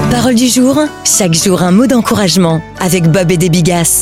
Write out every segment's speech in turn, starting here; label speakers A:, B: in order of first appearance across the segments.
A: Parole du jour, chaque jour un mot d'encouragement avec Bob et des Bigas.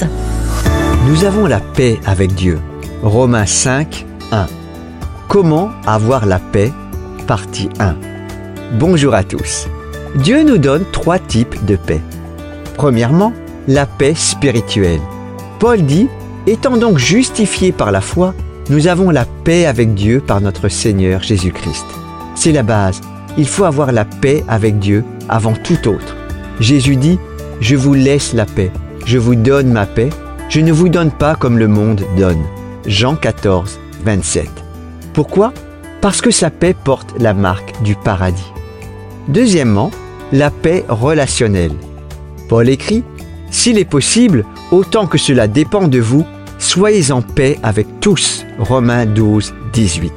B: Nous avons la paix avec Dieu. Romains 5, 1. Comment avoir la paix? Partie 1. Bonjour à tous. Dieu nous donne 3 types de paix. Premièrement, la paix spirituelle. Paul dit, étant donc justifiés par la foi, nous avons la paix avec Dieu par notre Seigneur Jésus-Christ. C'est la base. Il faut avoir la paix avec Dieu avant tout autre. Jésus dit, je vous laisse la paix, je vous donne ma paix, je ne vous donne pas comme le monde donne. Jean 14, 27. Pourquoi? Parce que sa paix porte la marque du paradis. Deuxièmement, la paix relationnelle. Paul écrit, s'il est possible, autant que cela dépend de vous, soyez en paix avec tous. Romains 12, 18.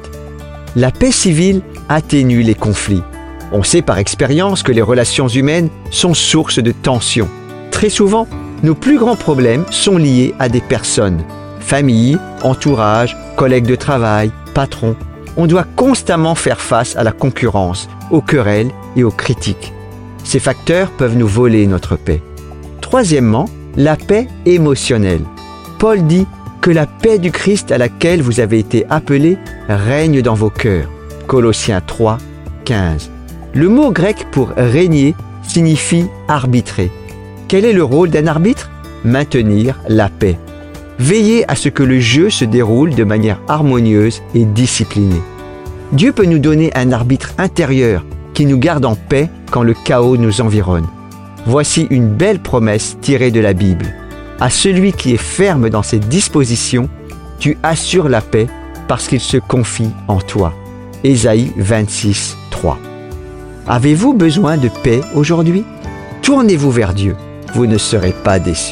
B: La paix civile atténue les conflits. On sait par expérience que les relations humaines sont source de tensions. Très souvent, nos plus grands problèmes sont liés à des personnes. Famille, entourage, collègues de travail, patrons. On doit constamment faire face à la concurrence, aux querelles et aux critiques. Ces facteurs peuvent nous voler notre paix. Troisièmement, la paix émotionnelle. Paul dit que la paix du Christ à laquelle vous avez été appelés règne dans vos cœurs. Colossiens 3, 15. Le mot grec pour régner signifie arbitrer. Quel est le rôle d'un arbitre? Maintenir la paix. Veiller à ce que le jeu se déroule de manière harmonieuse et disciplinée. Dieu peut nous donner un arbitre intérieur qui nous garde en paix quand le chaos nous environne. Voici une belle promesse tirée de la Bible. À celui qui est ferme dans ses dispositions, tu assures la paix parce qu'il se confie en toi. Ésaïe 26, 3. Avez-vous besoin de paix aujourd'hui? Tournez-vous vers Dieu, vous ne serez pas déçus.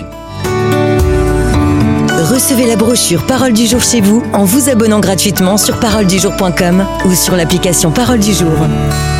A: Recevez la brochure Parole du jour chez vous en vous abonnant gratuitement sur paroledujour.com ou sur l'application Parole du jour.